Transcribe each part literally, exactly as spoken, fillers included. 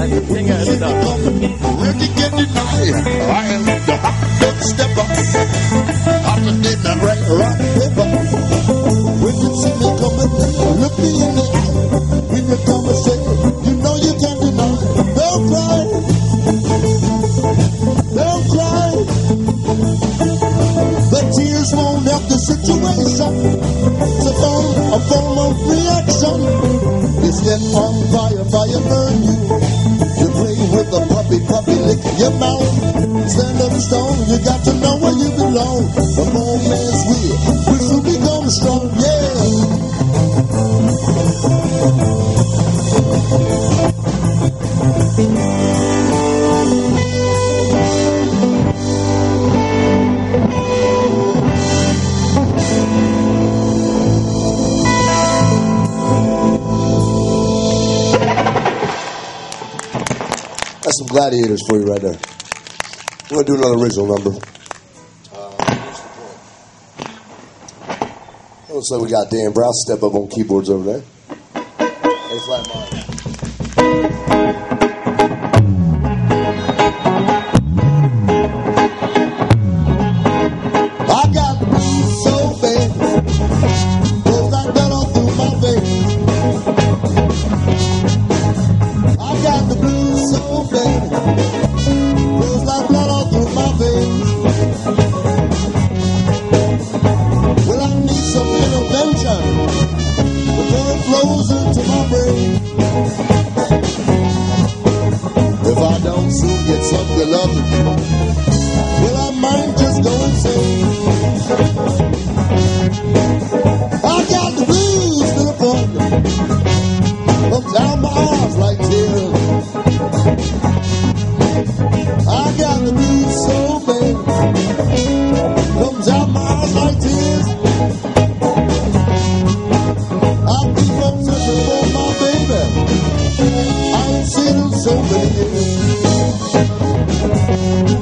Inga är det där. Ready, get it right. I am the hot stepper. Hotter than the red rock paper. When you see me coming, look me in the eye. When you come and say, you know you can't deny. Don't cry. Don't cry. The tears won't help the situation. It's a form, a form of reaction. You step on fire, fire burn you. You play with a puppy, puppy lick your mouth. Stand up stone, you got to know where you belong. The moment's will, we soon become strong, yeah. That's some Gladiators for you right there. We're going to do another original number. Uh, looks like we got Dan Brown step up on keyboards over there. A flat minor. I got the blues so bad, goes like that all through my veins. I got the blues so bad, goes like blood all through my veins. Well, I need some intervention before it flows into my brain. If I don't soon get some good loving, well, I might just go insane. I got the blues to the point, up down my eyes like tears. I got the blues so bad, comes out my eyes like tears. I keep on searching for my baby, I ain't seen her so many years.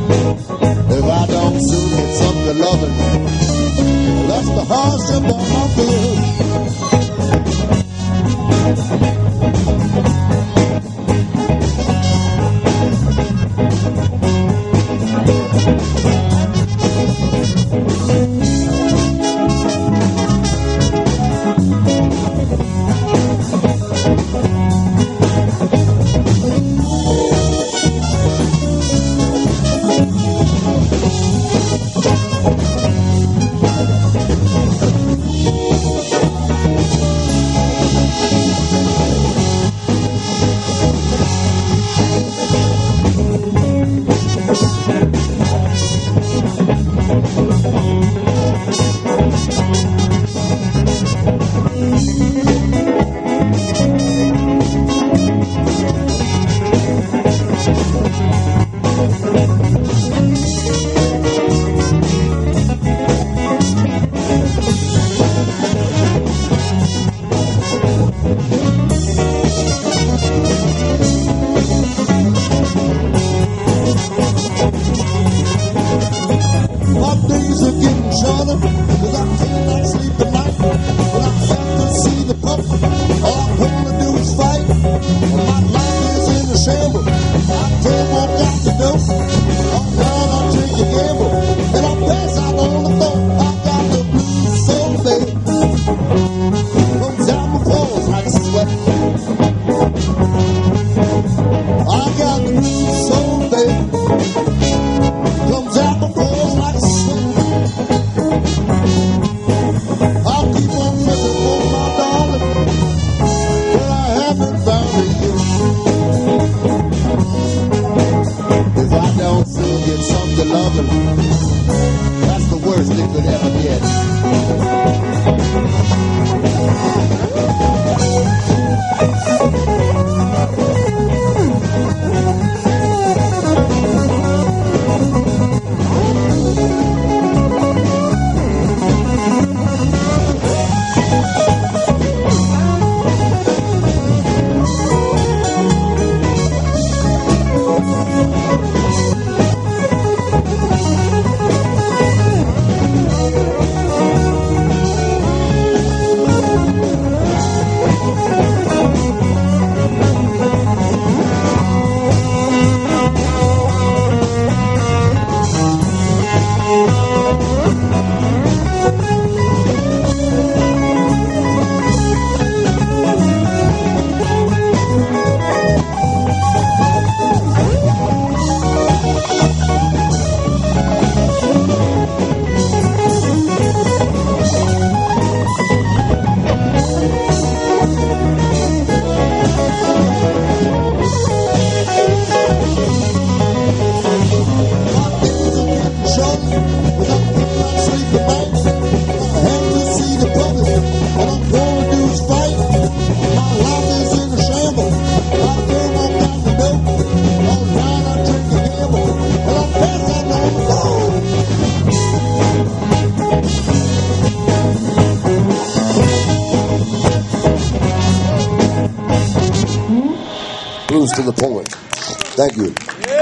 blues to the point. Thank you.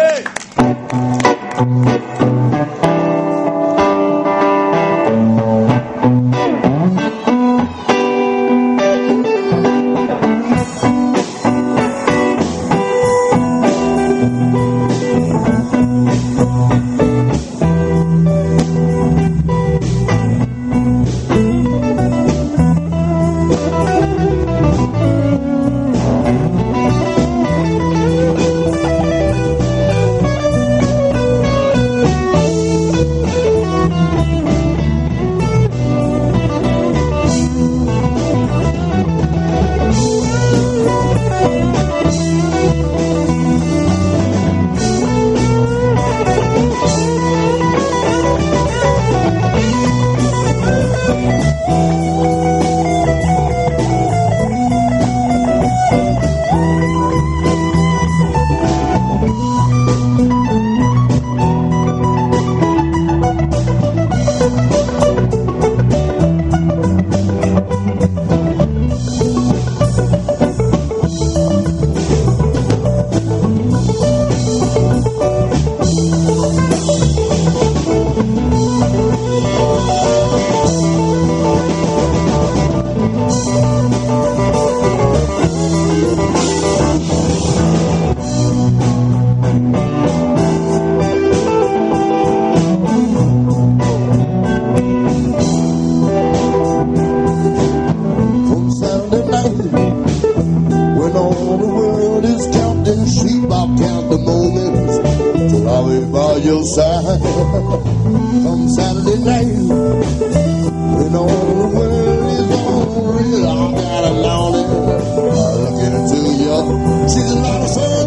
Come Saturday night, when all the world is on real, I got a lonely looking into you. She's a lot of fun.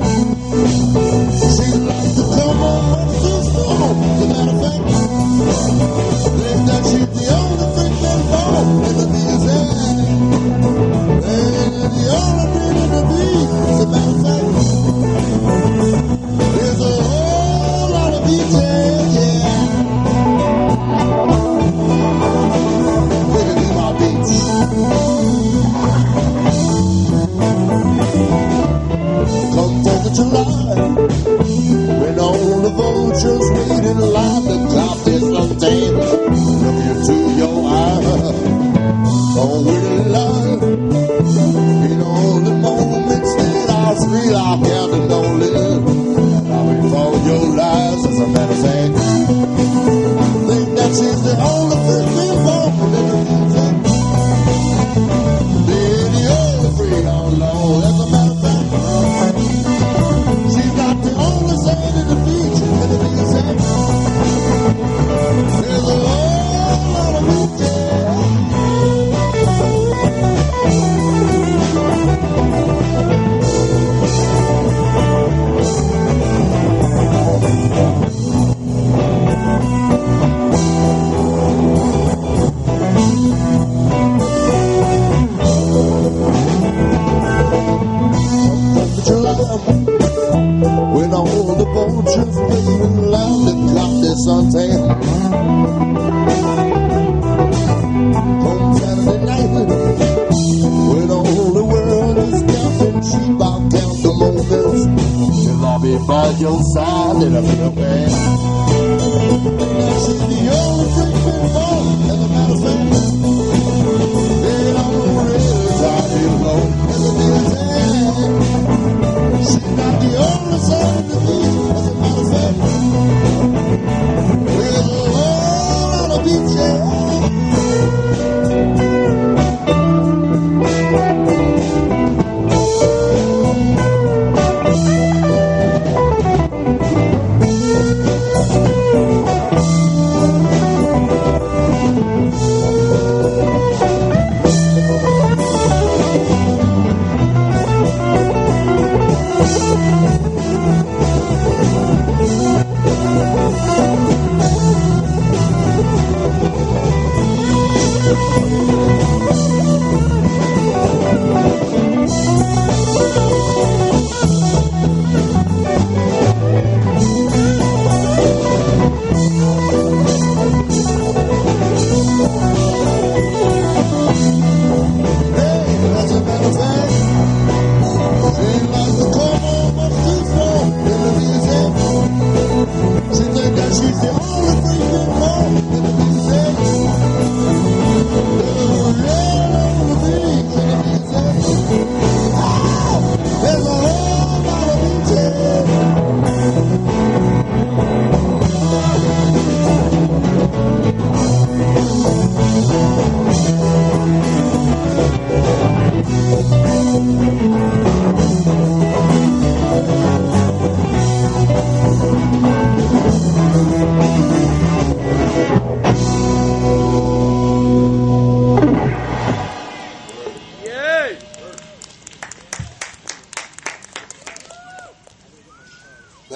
She likes to come on up to the storm. As a matter of fact, think that she's the only thing that's born in the music. And the only thing in the beat. As a matter of fact, there's a whole lot of details, yeah. Come fourth of July, when all the vultures wait in line to cop this suntan, look into your eye, don't really lie. In all the moments that I feel I can't don't live, and I'll wait for your lies. As a matter of fact, think that she's the only thing born in the music. Oh Lord, as a matter of fact, she's not the only side of the beach in the music. There's a whole lot of music. When all the vultures waving loud to clock this suntan. Come Saturday night, when all the world is counting sheep, I'll count the moments till I'll be by your side and I feel bad. And she's the only thing born, as a matter of fact. They don't really tie it low, as a matter of fact. She's not the only side of the beach, as a matter of fact. There's a whole lot of beaches.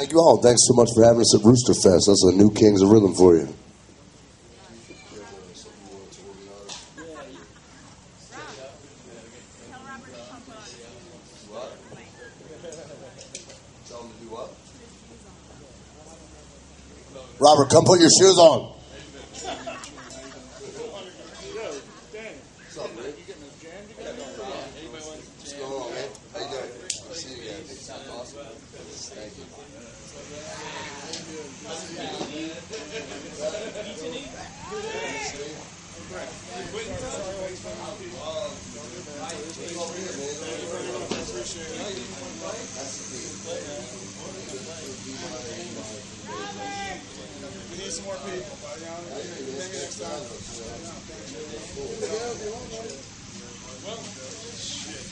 Thank you all. Thanks so much for having us at Rooster Fest. That's a new Kings of Rhythm for you. Robert, come put your shoes on. We need some more people. Maybe next time. Well, shit.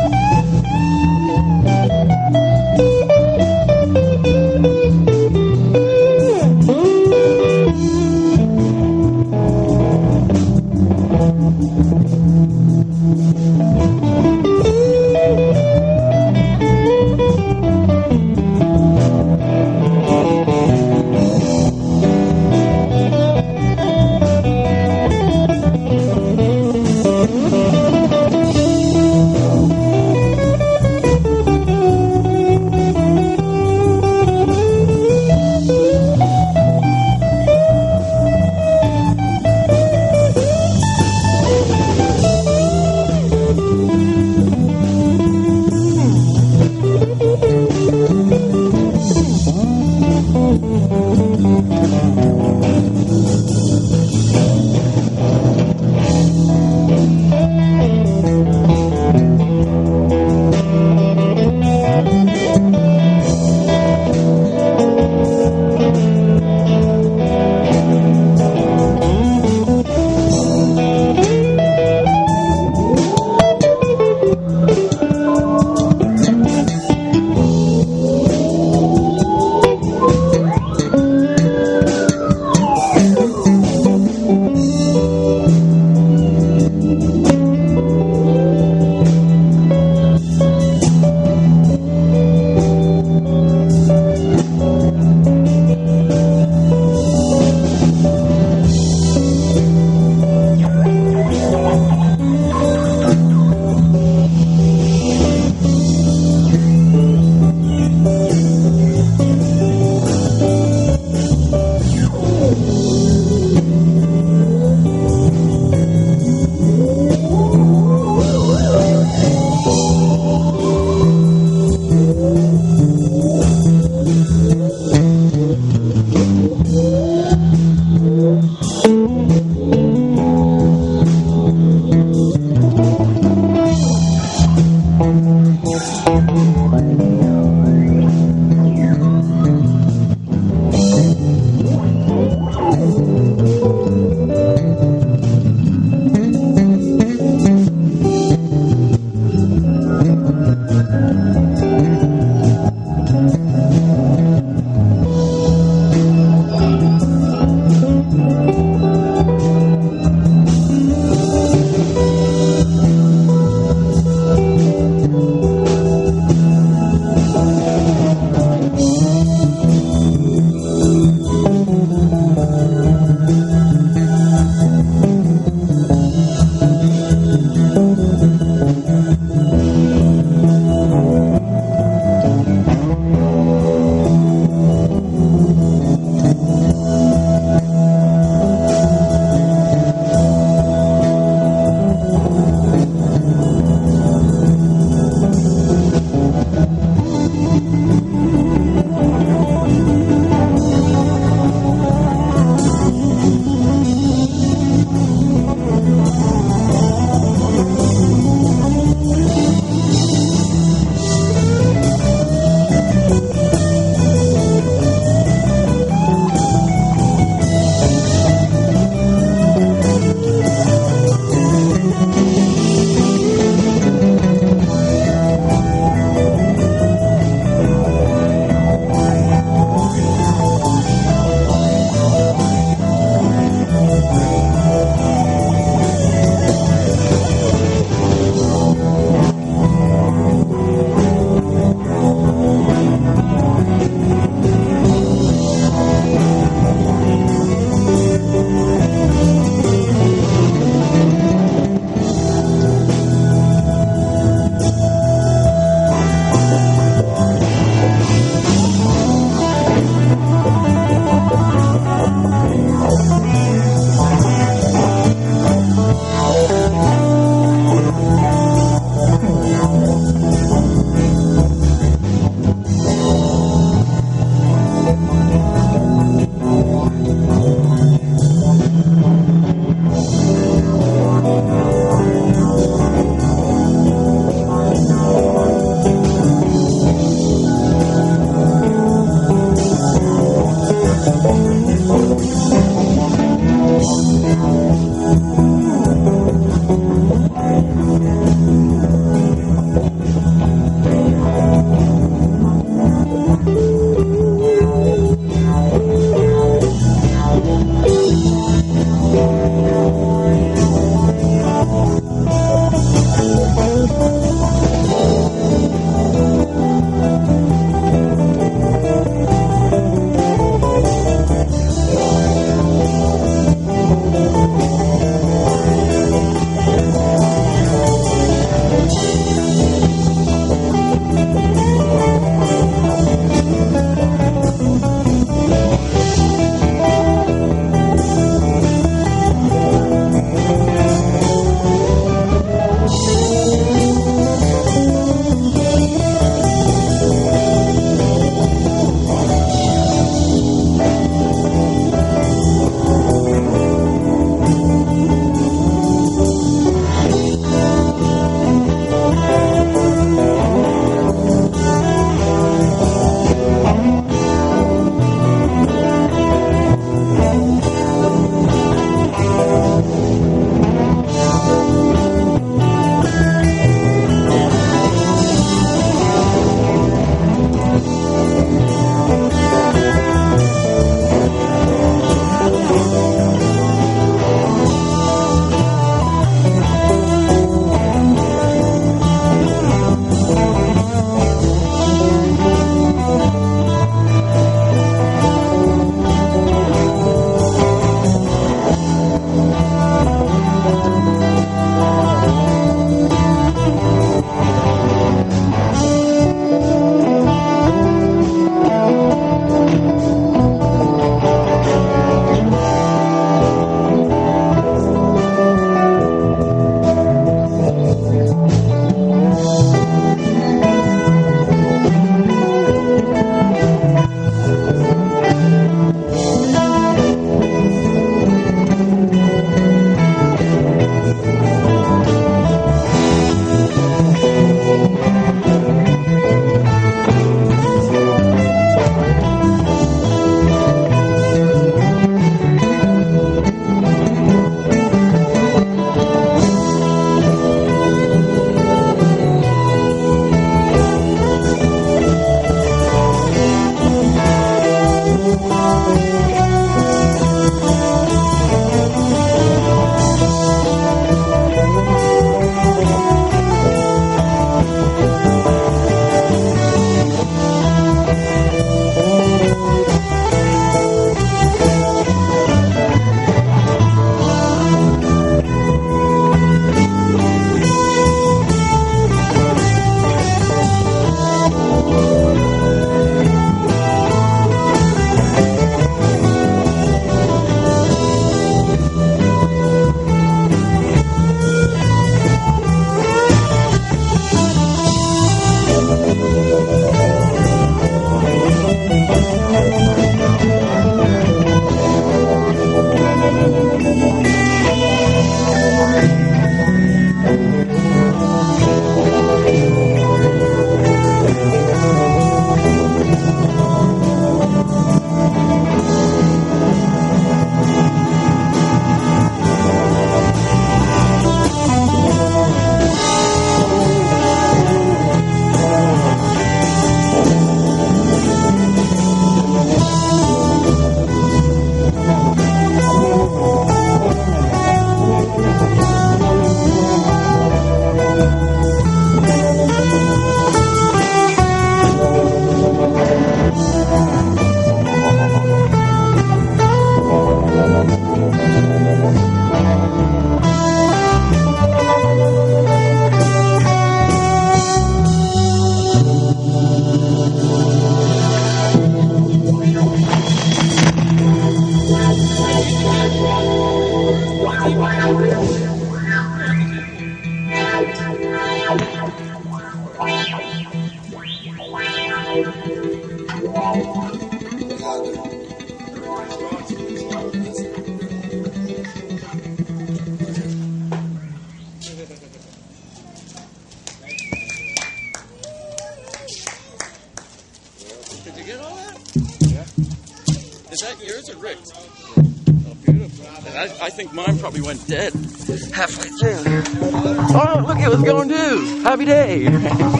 Is that yours or Rick's? Oh, beautiful. And I, I think mine probably went dead halfway through. Oh, look, it was going too. Happy day.